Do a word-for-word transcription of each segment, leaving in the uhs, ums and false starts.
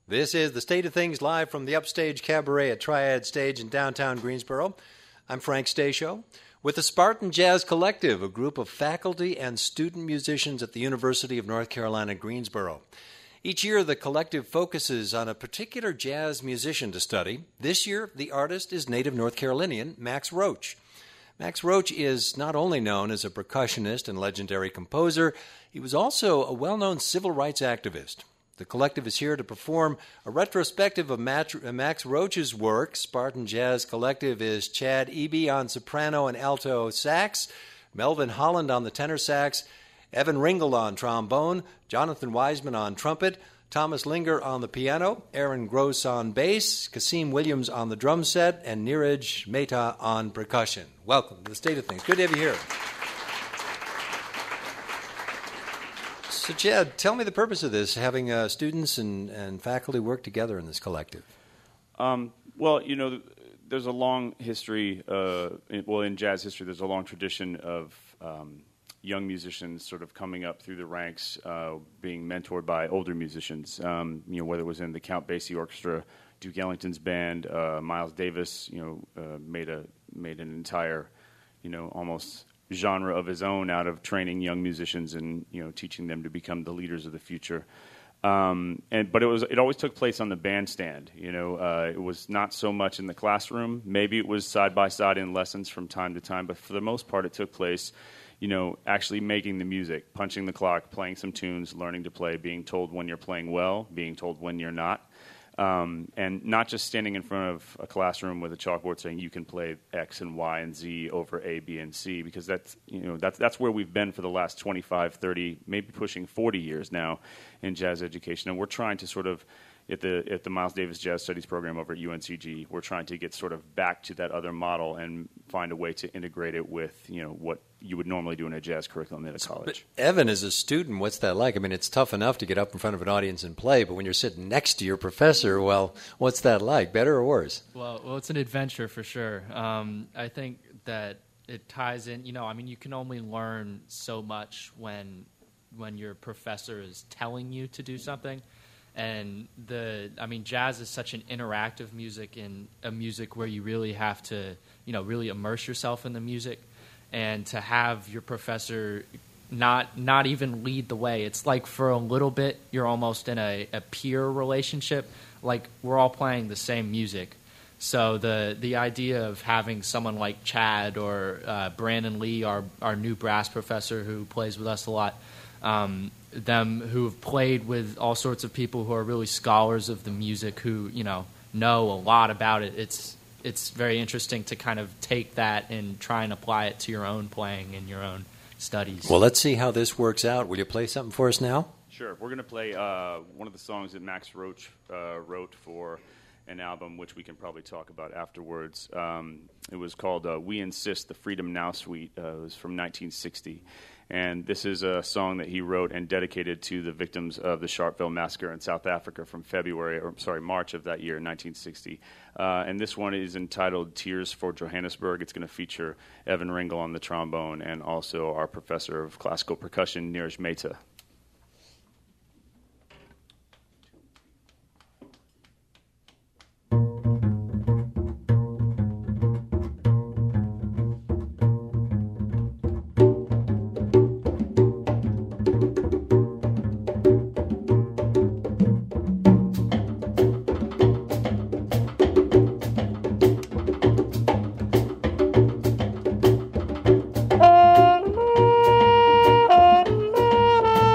This is The State of Things live from the Upstage Cabaret at Triad Stage in downtown Greensboro. I'm Frank Stasio with the Spartan Jazz Collective, a group of faculty and student musicians at the University of North Carolina, Greensboro. Each year, the collective focuses on a particular jazz musician to study. This year, the artist is native North Carolinian Max Roach. Max Roach is not only known as a percussionist and legendary composer, he was also a well-known civil rights activist. The collective is here to perform a retrospective of Max Roach's work. Spartan Jazz Collective is Chad Eby on soprano and alto sax, Melvin Holland on the tenor sax, Evan Ringel on trombone, Jonathan Wiseman on trumpet, Thomas Linger on the piano, Aaron Gross on bass, Kasim Williams on the drum set, and Neeraj Mehta on percussion. Welcome to The State of Things. Good to have you here. So, Chad, tell me the purpose of this, having uh, students and, and faculty work together in this collective. Um, well, you know, there's a long history, uh, in, well, in jazz history, there's a long tradition of um, young musicians sort of coming up through the ranks, uh, being mentored by older musicians, um, you know, whether it was in the Count Basie Orchestra, Duke Ellington's band, uh, Miles Davis, you know, uh, made a made an entire, you know, almost genre of his own out of training young musicians and, you know, teaching them to become the leaders of the future. Um, and but it was it always took place on the bandstand. You know, uh, it was not so much in the classroom. Maybe it was side by side in lessons from time to time, but for the most part, it took place, you know, actually making the music, punching the clock, playing some tunes, learning to play, being told when you're playing well, being told when you're not. Um, and not just standing in front of a classroom with a chalkboard saying you can play X and Y and Z over A, B, and C, because that's, you know, that's that's where we've been for the last twenty-five, thirty, maybe pushing forty years now in jazz education. And we're trying to sort of, at the at the Miles Davis Jazz Studies program over at U N C G, we're trying to get sort of back to that other model and find a way to integrate it with, you know, what you would normally do in a jazz curriculum at a college. But Evan, as a student, what's that like? I mean, it's tough enough to get up in front of an audience and play, but when you're sitting next to your professor, well, what's that like? Better or worse? Well, well, it's an adventure for sure. Um, I think that it ties in, you know, I mean, you can only learn so much when when your professor is telling you to do something. And the, I mean, jazz is such an interactive music and a music where you really have to, you know, really immerse yourself in the music, and to have your professor not not even lead the way. It's like for a little bit you're almost in a, a peer relationship, like we're all playing the same music. So the the idea of having someone like Chad or uh, Brandon Lee, our our new brass professor who plays with us a lot. Um, them who have played with all sorts of people who are really scholars of the music, who, you know, know a lot about it. It's it's very interesting to kind of take that and try and apply it to your own playing and your own studies. Well, let's see how this works out. Will you play something for us now? Sure. We're going to play uh, one of the songs that Max Roach uh, wrote for an album, which we can probably talk about afterwards. Um, it was called uh, We Insist, the Freedom Now Suite. Uh, it was from nineteen sixty. And this is a song that he wrote and dedicated to the victims of the Sharpeville Massacre in South Africa from February, or sorry, March of that year, nineteen sixty. Uh, and this one is entitled Tears for Johannesburg. It's going to feature Evan Ringel on the trombone and also our professor of classical percussion, Neeraj Mehta. Thank you.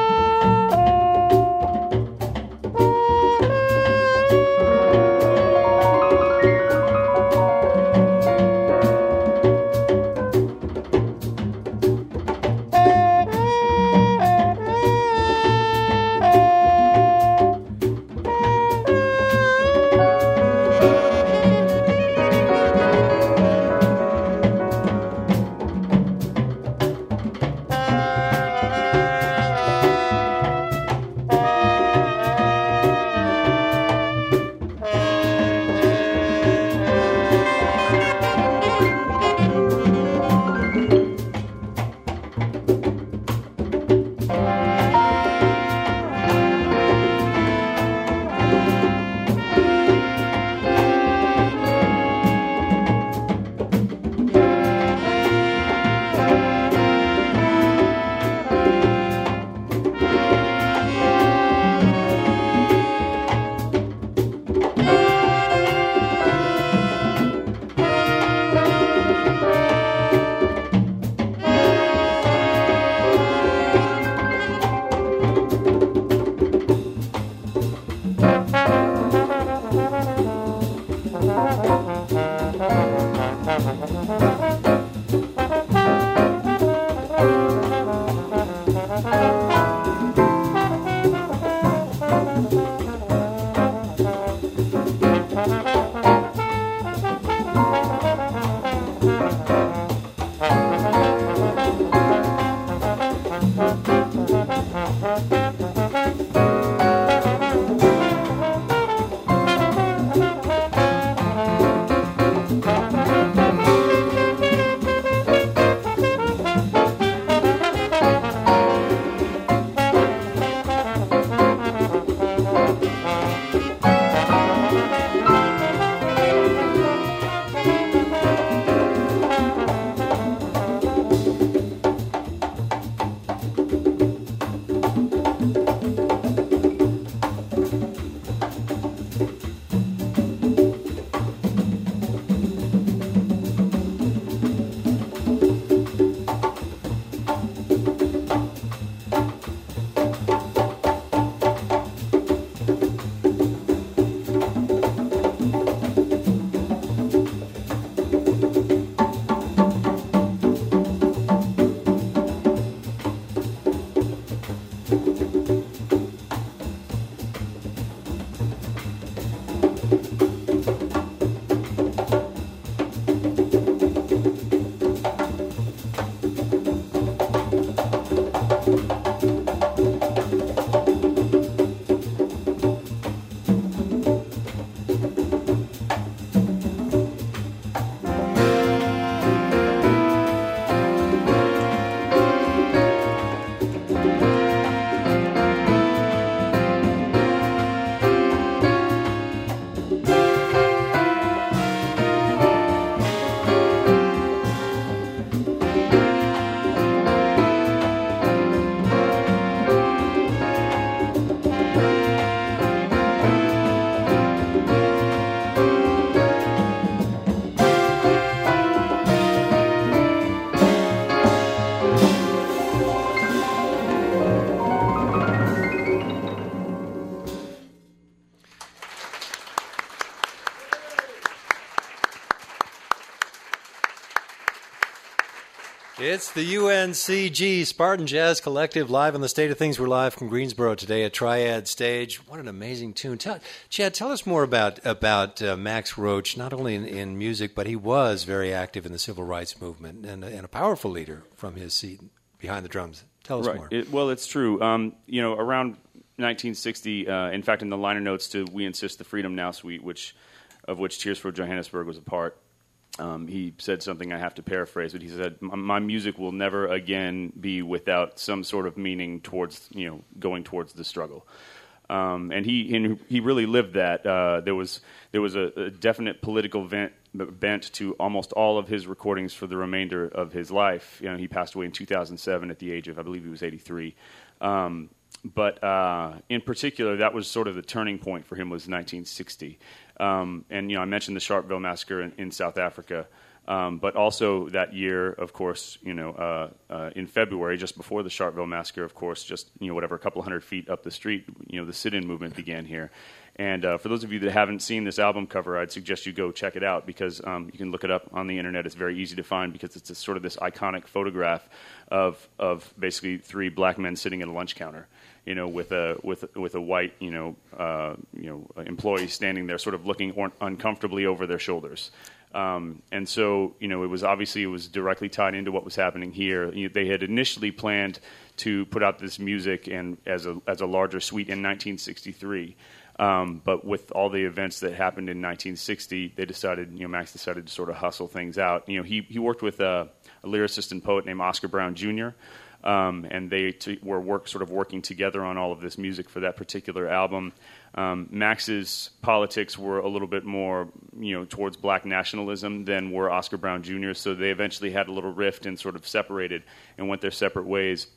It's the U N C G Spartan Jazz Collective live on the State of Things. We're live from Greensboro today at Triad Stage. What an amazing tune. Tell, Chad, tell us more about about uh, Max Roach, not only in, in music, but he was very active in the civil rights movement and, and a powerful leader from his seat behind the drums. Tell us right. more. It, well, it's true. Um, you know, around nineteen sixty, uh, in fact, in the liner notes to We Insist, the Freedom Now suite, which, of which Tears for Johannesburg was a part, Um, he said something I have to paraphrase, but he said, "My music will never again be without some sort of meaning towards, you know, going towards the struggle." Um, and he and he really lived that. Uh, there was there was a, a definite political vent, bent to almost all of his recordings for the remainder of his life. You know, he passed away in two thousand seven at the age of, I believe, he was eighty-three. Um, but uh, in particular, that was sort of the turning point for him, was nineteen sixty. Um, and, you know, I mentioned the Sharpeville Massacre in, in South Africa, um, but also that year, of course, you know, uh, uh, in February, just before the Sharpeville Massacre, of course, just, you know, whatever, a couple hundred feet up the street, you know, the sit-in movement began here. And uh, for those of you that haven't seen this album cover, I'd suggest you go check it out, because um, you can look it up on the internet. It's very easy to find, because it's a, sort of this iconic photograph of of basically three black men sitting at a lunch counter, you know, with a with with a white, you know, uh, you know, employee standing there, sort of looking or- uncomfortably over their shoulders. Um, and so, you know, it was obviously it was directly tied into what was happening here. You know, they had initially planned to put out this music and as a as a larger suite in nineteen sixty-three. Um, but with all the events that happened in nineteen sixty, they decided, you know, Max decided to sort of hustle things out. You know, he he worked with a, a lyricist and poet named Oscar Brown Junior, um, and they t- were work sort of working together on all of this music for that particular album. Um, Max's politics were a little bit more, you know, towards black nationalism than were Oscar Brown Junior's, so they eventually had a little rift and sort of separated and went their separate ways.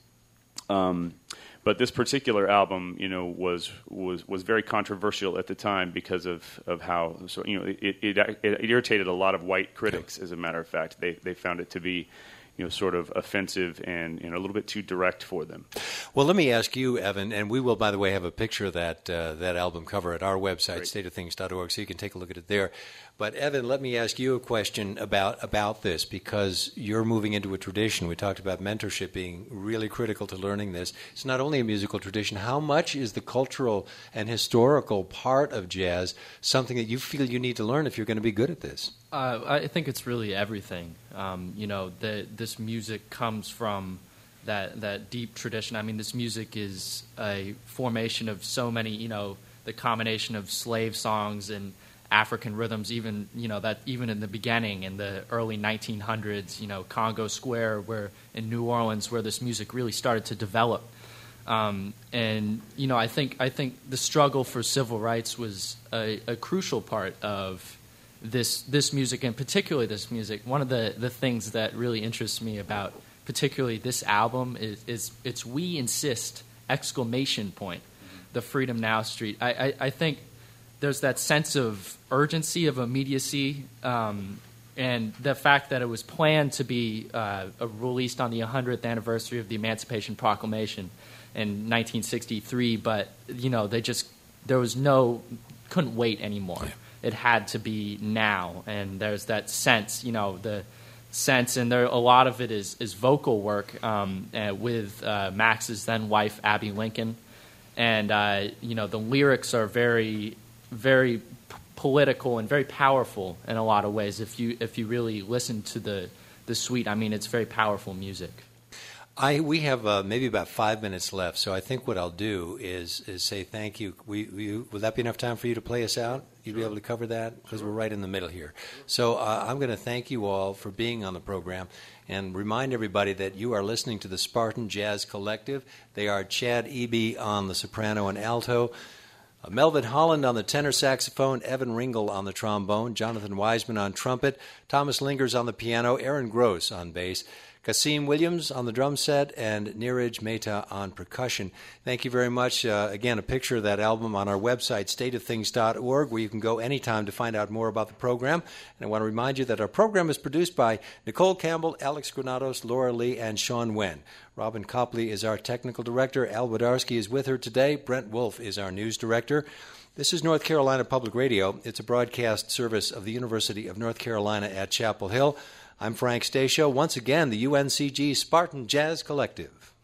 Um, But this particular album, you know, was was was very controversial at the time because of, of how, so you know, it, it it irritated a lot of white critics. As a matter of fact, they they found it to be, you know, sort of offensive and, and a little bit too direct for them. Well, let me ask you, Evan, and we will, by the way, have a picture of that uh, that album cover at our website, Great. state of things dot org, so you can take a look at it there. But, Evan, let me ask you a question about, about this, because you're moving into a tradition. We talked about mentorship being really critical to learning this. It's not only a musical tradition. How much is the cultural and historical part of jazz something that you feel you need to learn if you're going to be good at this? Uh, I think it's really everything. Um, you know, the, this music comes from that that deep tradition. I mean, this music is a formation of so many, you know, the combination of slave songs and African rhythms, even, you know, that even in the beginning, in the early nineteen hundreds, you know, Congo Square, where in New Orleans, where this music really started to develop. Um, and, you know, I think I think the struggle for civil rights was a, a crucial part of this this music, and particularly this music. One of the, the things that really interests me about particularly this album is, is it's We Insist, exclamation point, the Freedom Now Street. I, I, I think there's that sense of urgency, of immediacy, um, and the fact that it was planned to be uh, released on the one hundredth anniversary of the Emancipation Proclamation in nineteen sixty-three, but, you know, they just, there was no, couldn't wait anymore. Yeah. It had to be now, and there's that sense, you know, the sense, and there a lot of it is, is vocal work um, uh, with uh, Max's then wife, Abby Lincoln, and, uh, you know, the lyrics are very... very political and very powerful in a lot of ways. If you if you really listen to the the suite, I mean, it's very powerful music. I we have uh, maybe about five minutes left, so I think what I'll do is is say thank you. We, we would that be enough time for you to play us out? You'd be able to cover that because we're right in the middle here. So uh, I'm going to thank you all for being on the program and remind everybody that you are listening to the Spartan Jazz Collective. They are Chad Eby on the soprano and alto, Uh, Melvin Holland on the tenor saxophone, Evan Ringel on the trombone, Jonathan Wiseman on trumpet, Thomas Lingers on the piano, Aaron Gross on bass, Kasim Williams on the drum set, and Neeraj Mehta on percussion. Thank you very much. Uh, again, a picture of that album on our website, state of things dot org, where you can go anytime to find out more about the program. And I want to remind you that our program is produced by Nicole Campbell, Alex Granados, Laura Lee, and Sean Wen. Robin Copley is our technical director. Al Wadarsky is with her today. Brent Wolf is our news director. This is North Carolina Public Radio. It's a broadcast service of the University of North Carolina at Chapel Hill. I'm Frank Stasio. Once again, the U N C G Spartan Jazz Collective.